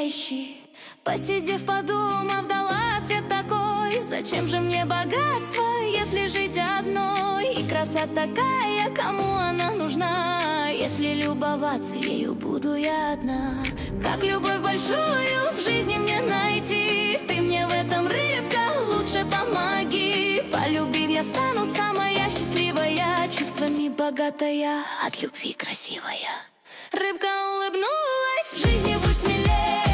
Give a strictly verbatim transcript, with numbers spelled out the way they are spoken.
вещи. Посидев, подумав, дала ответ такой: зачем же мне богатство, если жить одной? И красота такая, кому она нужна, если любоваться ею буду я одна? Как любовь большую в жизни мне найти? Ты мне в этом, рыбка, лучше помоги. Полюбив, я стану самая счастливая, чувствами богатая, от любви красивая. Рыбка улыбнулась: в жизни будь смелее.